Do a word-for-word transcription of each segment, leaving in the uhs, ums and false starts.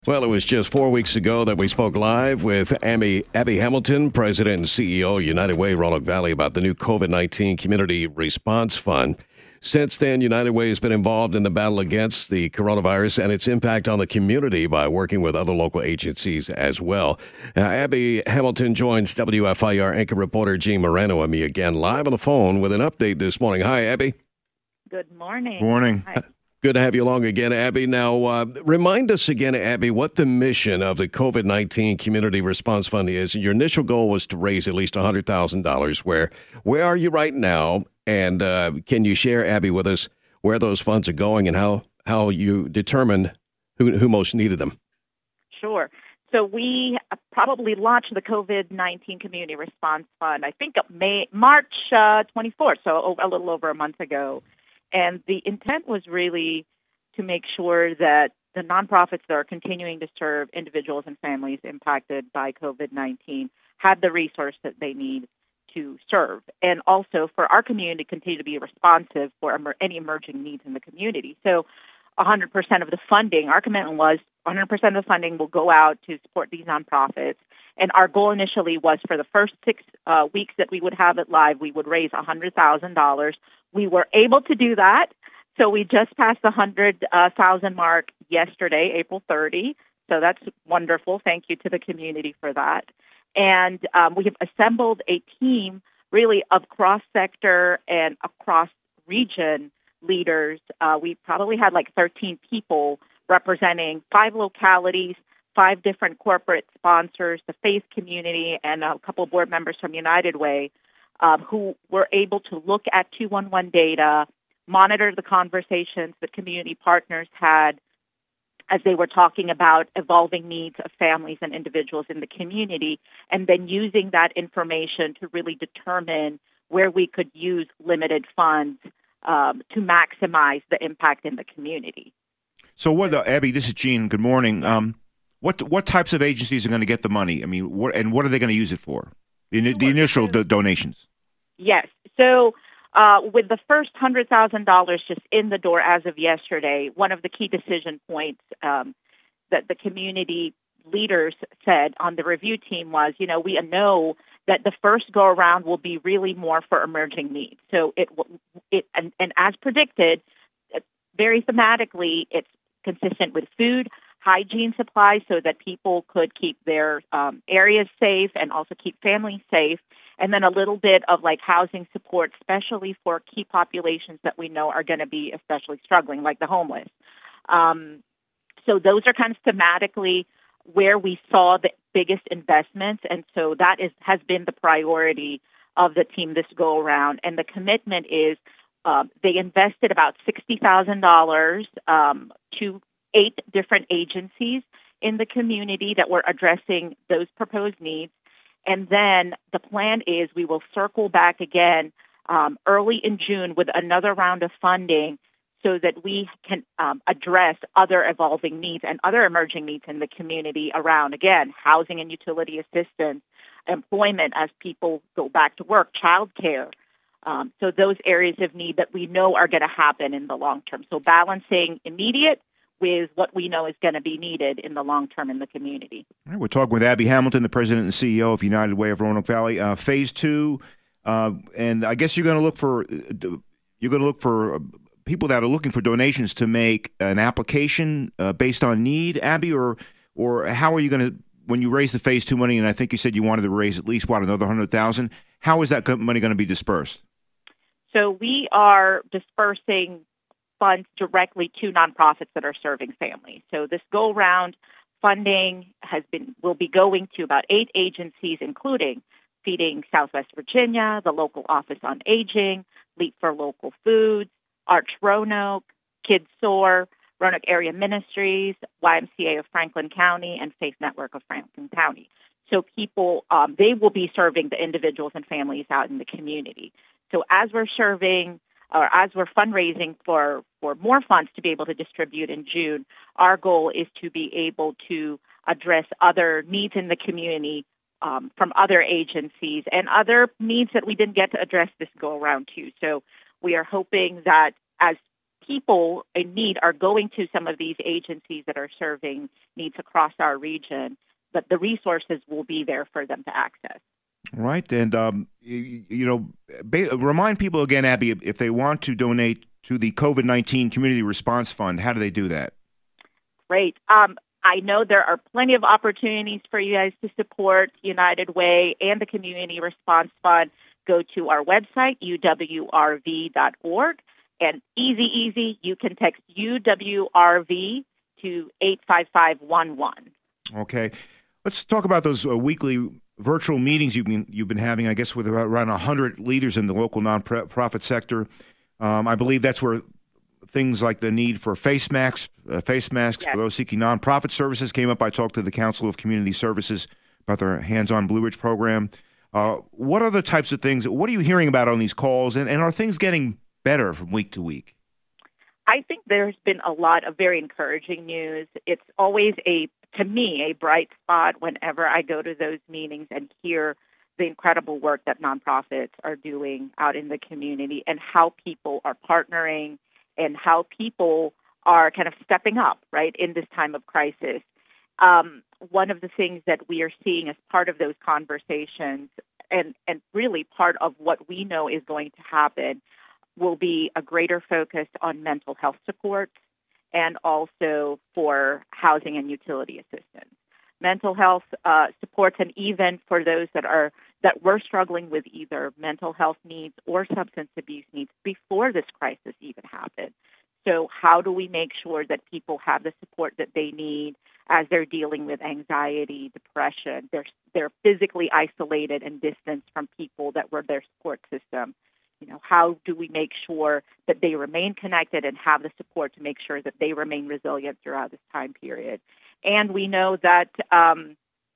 Well, it was just four weeks ago that we spoke live with Abby, Abby Hamilton, President and C E O of United Way Roanoke Valley, about the new COVID nineteen Community Response Fund. Since then, United Way has been involved in the battle against the coronavirus and its impact on the community by working with other local agencies as well. Now, Abby Hamilton joins W F I R anchor reporter Gene Moreno and me again live on the phone with an update this morning. Hi, Abby. Good morning. Good morning. Hi. Good to have you along again, Abby. Now, uh, remind us again, Abby, what the mission of the COVID nineteen Community Response Fund is. Your initial goal was to raise at least one hundred thousand dollars. Where, where are you right now? And uh, can you share, Abby, with us where those funds are going and how, how you determined who, who most needed them? Sure. So we probably launched the COVID nineteen Community Response Fund, I think, May, March uh, twenty-fourth, so a little over a month ago. And the intent was really to make sure that the nonprofits that are continuing to serve individuals and families impacted by COVID nineteen had the resource that they need to serve, and also for our community to continue to be responsive for emer- any emerging needs in the community. So one hundred percent of the funding, our commitment was one hundred percent of the funding will go out to support these nonprofits. And our goal initially was for the first six uh, weeks that we would have it live, we would raise one hundred thousand dollars. We were able to do that. So we just passed the one hundred thousand mark yesterday, April thirtieth. So that's wonderful. Thank you to the community for that. And um, we have assembled a team really of cross-sector and across-region leaders. Uh, we probably had like thirteen people representing five localities, five different corporate sponsors, the faith community, and a couple of board members from United Way, um, who were able to look at two one one data, monitor the conversations that community partners had as they were talking about evolving needs of families and individuals in the community, and then using that information to really determine where we could use limited funds um, to maximize the impact in the community. So, what, uh, Abby? This is Gene. Good morning. Um, what what types of agencies are going to get the money? I mean, what and what are they going to use it for? The, Sure. the initial do- donations. Yes. So, uh, with the first one hundred thousand dollars just in the door as of yesterday, one of the key decision points um, that the community leaders said on the review team was, you know, we know that the first go around will be really more for emerging needs. So it it and, and as predicted, very thematically, it's consistent with food, hygiene supplies so that people could keep their um, areas safe and also keep families safe, and then a little bit of like housing support, especially for key populations that we know are going to be especially struggling, like the homeless. Um, so those are kind of thematically where we saw the biggest investments, and so that is has been the priority of the team this go around, and the commitment is Uh, they invested about sixty thousand dollars um, to eight different agencies in the community that were addressing those proposed needs. And then the plan is we will circle back again um, early in June with another round of funding so that we can um, address other evolving needs and other emerging needs in the community around, again, housing and utility assistance, employment as people go back to work, childcare. Um, so those areas of need that we know are going to happen in the long term. So balancing immediate with what we know is going to be needed in the long term in the community. All right, we're talking with Abby Hamilton, the president and C E O of United Way of Roanoke Valley. Uh, phase two, uh, and I guess you're going to look for you're going to look for people that are looking for donations to make an application uh, based on need, Abby, or or how are you going to, when you raise the phase two money, and I think you said you wanted to raise at least what, another one hundred thousand dollars, how is that money going to be dispersed? So we are dispersing funds directly to nonprofits that are serving families. So this go-round funding has been will be going to about eight agencies, including Feeding Southwest Virginia, the Local Office on Aging, Leap for Local Foods, Arch Roanoke, Kids Soar, Roanoke Area Ministries, Y M C A of Franklin County, and Faith Network of Franklin County. So people, um, they will be serving the individuals and families out in the community. So as we're serving, or as we're fundraising for, for more funds to be able to distribute in June, our goal is to be able to address other needs in the community um, from other agencies and other needs that we didn't get to address this go around too. So we are hoping that as people in need are going to some of these agencies that are serving needs across our region, but the resources will be there for them to access. Right. And, um, you, you know, ba- remind people again, Abby, if they want to donate to the COVID nineteen Community Response Fund, how do they do that? Great. Um, I know there are plenty of opportunities for you guys to support United Way and the Community Response Fund. Go to our website, U W R V dot org, and easy, easy, you can text U W R V to eight five five one one. Okay. Let's talk about those uh, weekly virtual meetings you've been, you've been having, I guess, with about around one hundred leaders in the local nonprofit sector. Um, I believe that's where things like the need for face masks, uh, face masks Yes. for those seeking nonprofit services came up. I talked to the Council of Community Services about their Hands-On Blue Ridge program. Uh, what other types of things, what are you hearing about on these calls, and, and are things getting better from week to week? I think there's been a lot of very encouraging news. It's always a, to me, a bright spot whenever I go to those meetings and hear the incredible work that nonprofits are doing out in the community and how people are partnering and how people are kind of stepping up, right, in this time of crisis. Um, one of the things that we are seeing as part of those conversations and, and really part of what we know is going to happen will be a greater focus on mental health supports and also for housing and utility assistance. Mental health uh, supports, and even for those that are that were struggling with either mental health needs or substance abuse needs before this crisis even happened. So how do we make sure that people have the support that they need as they're dealing with anxiety, depression? They're they're physically isolated and distanced from people that were their support system. You know, how do we make sure that they remain connected and have the support to make sure that they remain resilient throughout this time period? And we know that um,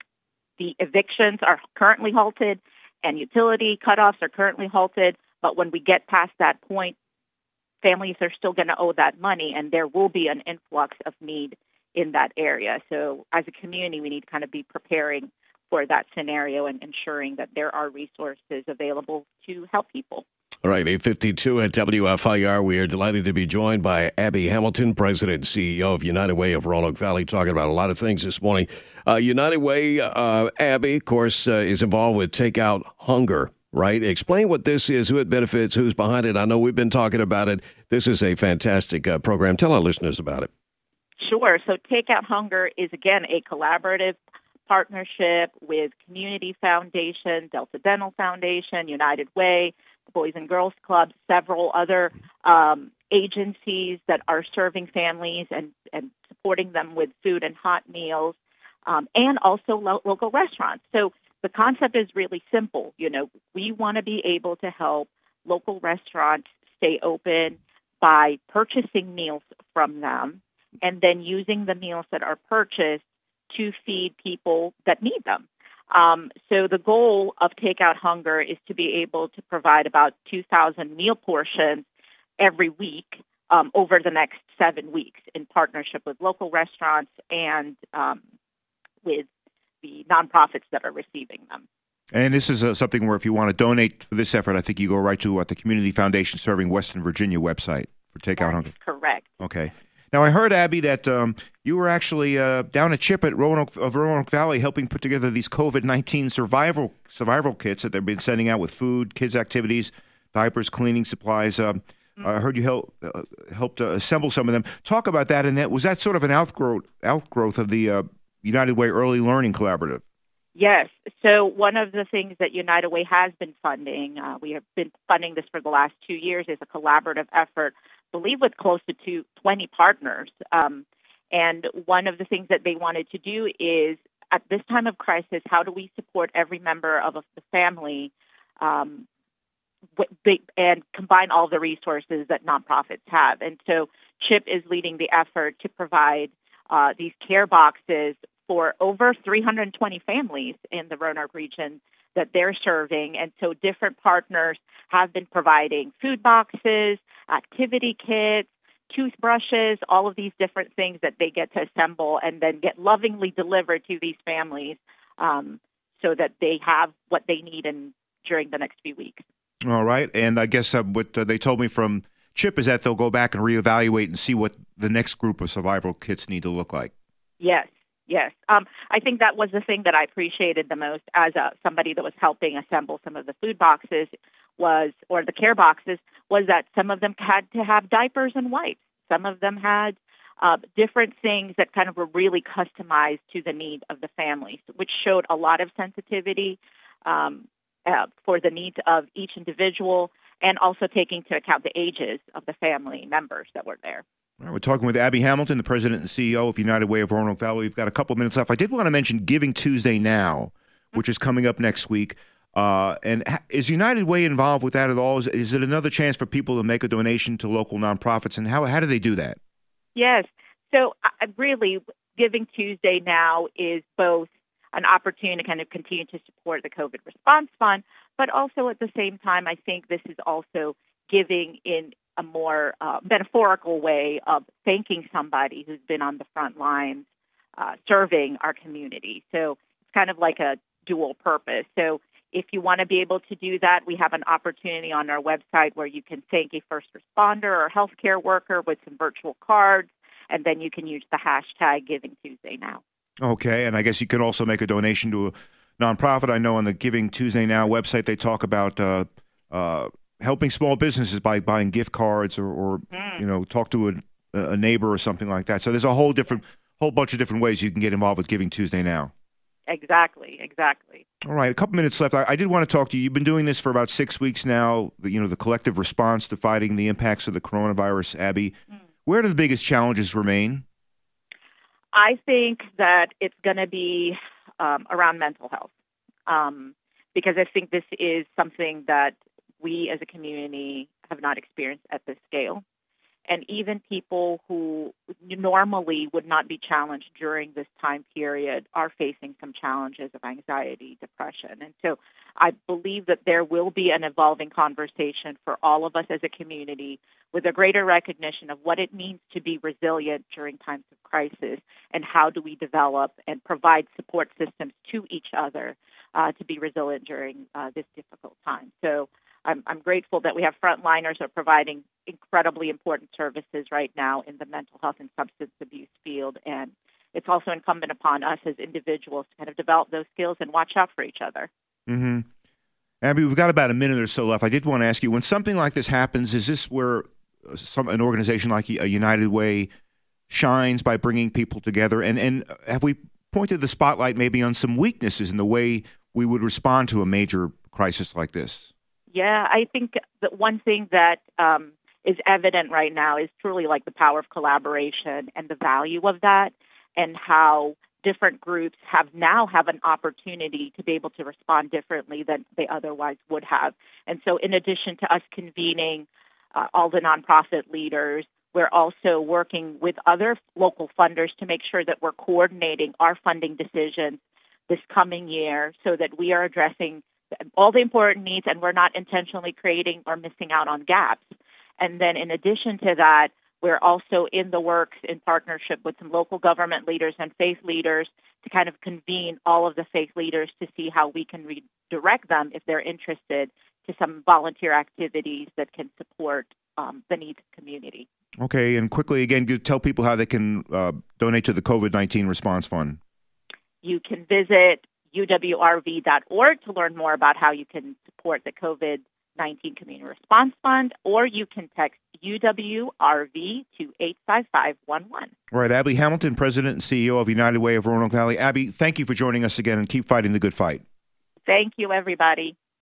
the evictions are currently halted and utility cutoffs are currently halted. But when we get past that point, families are still going to owe that money, and there will be an influx of need in that area. So as a community, we need to kind of be preparing for that scenario and ensuring that there are resources available to help people. All right, eight fifty-two at W F I R. We are delighted to be joined by Abby Hamilton, President and C E O of United Way of Roanoke Valley, talking about a lot of things this morning. Uh, United Way, uh, Abby, of course, uh, is involved with Take Out Hunger, right? Explain what this is, who it benefits, who's behind it. I know we've been talking about it. This is a fantastic uh, program. Tell our listeners about it. Sure. So Take Out Hunger is, again, a collaborative partnership with Community Foundation, Delta Dental Foundation, United Way, the Boys and Girls Club, several other um, agencies that are serving families and, and supporting them with food and hot meals, um, and also lo- local restaurants. So the concept is really simple. You know, we want to be able to help local restaurants stay open by purchasing meals from them and then using the meals that are purchased to feed people that need them. Um, so the goal of Take Out Hunger is to be able to provide about two thousand meal portions every week um, over the next seven weeks in partnership with local restaurants and um, with the nonprofits that are receiving them. And this is uh, something where if you want to donate for this effort, I think you go right to what the Community Foundation Serving Western Virginia website for Take Out Hunger. Correct. Okay. Now, I heard, Abby, that um, you were actually uh, down at CHIP at Roanoke, of Roanoke Valley helping put together these COVID nineteen survival survival kits that they've been sending out with food, kids' activities, diapers, cleaning supplies. Uh, mm-hmm. I heard you help, uh, helped uh, assemble some of them. Talk about that. And that was that sort of an outgrowth, outgrowth of the uh, United Way Early Learning Collaborative? Yes. So one of the things that United Way has been funding, uh, we have been funding this for the last two years, is a collaborative effort, I believe with close to two, twenty partners. Um, and one of the things that they wanted to do is, at this time of crisis, how do we support every member of the family um, and combine all the resources that nonprofits have? And so CHIP is leading the effort to provide uh, these care boxes for over three hundred twenty families in the Roanoke region that they're serving. And so different partners have been providing food boxes, activity kits, toothbrushes, all of these different things that they get to assemble and then get lovingly delivered to these families um, so that they have what they need in, during the next few weeks. All right. And I guess uh, what uh, they told me from chip is that they'll go back and reevaluate and see what the next group of survival kits need to look like. Yes, yes. Um, I think that was the thing that I appreciated the most as a, somebody that was helping assemble some of the food boxes was, or the care boxes, was that some of them had to have diapers and wipes. Some of them had uh, different things that kind of were really customized to the need of the families, which showed a lot of sensitivity um, uh, for the needs of each individual, and also taking into account the ages of the family members that were there. All right, we're talking with Abby Hamilton, the president and C E O of United Way of Roanoke Valley. We've got a couple minutes left. I did want to mention Giving Tuesday Now, which is coming up next week. Uh, and ha- is United Way involved with that at all? Is, is it another chance for people to make a donation to local nonprofits? And how how do they do that? Yes. So uh, really, Giving Tuesday Now is both an opportunity to kind of continue to support the COVID Response Fund, but also at the same time, I think this is also giving in a more uh, metaphorical way of thanking somebody who's been on the front lines uh, serving our community. So it's kind of like a dual purpose. So if you want to be able to do that, we have an opportunity on our website where you can thank a first responder or healthcare worker with some virtual cards, and then you can use the hashtag Giving Tuesday Now. Okay, and I guess you could also make a donation to a nonprofit. I know on the Giving Tuesday Now website they talk about uh, uh, helping small businesses by buying gift cards or, or mm. you know, talk to a, a neighbor or something like that. So there's a whole different, whole bunch of different ways you can get involved with Giving Tuesday Now. Exactly, exactly. All right, a couple minutes left. I, I did want to talk to you. You've been doing this for about six weeks now. The, you know, the collective response to fighting the impacts of the coronavirus. Abby, mm. where do the biggest challenges remain? I think that it's going to be um, around mental health, um, because I think this is something that we as a community have not experienced at this scale. And even people who normally would not be challenged during this time period are facing some challenges of anxiety, depression. And so I believe that there will be an evolving conversation for all of us as a community with a greater recognition of what it means to be resilient during times of crisis and how do we develop and provide support systems to each other uh, to be resilient during uh, this difficult time. So I'm, I'm grateful that we have frontliners who are providing incredibly important services right now in the mental health and substance abuse field. And it's also incumbent upon us as individuals to kind of develop those skills and watch out for each other. Mm-hmm. Abby, we've got about a minute or so left. I did want to ask you, when something like this happens, is this where some an organization like a United Way shines by bringing people together? And, and have we pointed the spotlight maybe on some weaknesses in the way we would respond to a major crisis like this? Yeah, I think that one thing that um, is evident right now is truly like the power of collaboration and the value of that, and how different groups have now have an opportunity to be able to respond differently than they otherwise would have. And so in addition to us convening uh, all the nonprofit leaders, we're also working with other local funders to make sure that we're coordinating our funding decisions this coming year so that we are addressing all the important needs and we're not intentionally creating or missing out on gaps. And then in addition to that, we're also in the works in partnership with some local government leaders and faith leaders to kind of convene all of the faith leaders to see how we can redirect them, if they're interested, to some volunteer activities that can support um, the needs of the community. Okay, and quickly again, tell people how they can uh, donate to the COVID nineteen Response Fund. You can visit U W R V dot org to learn more about how you can support the COVID nineteen Community Response Fund, or you can text U W R V to eight five five one one. All right, Abby Hamilton, President and C E O of United Way of Roanoke Valley. Abby, thank you for joining us again, and keep fighting the good fight. Thank you, everybody.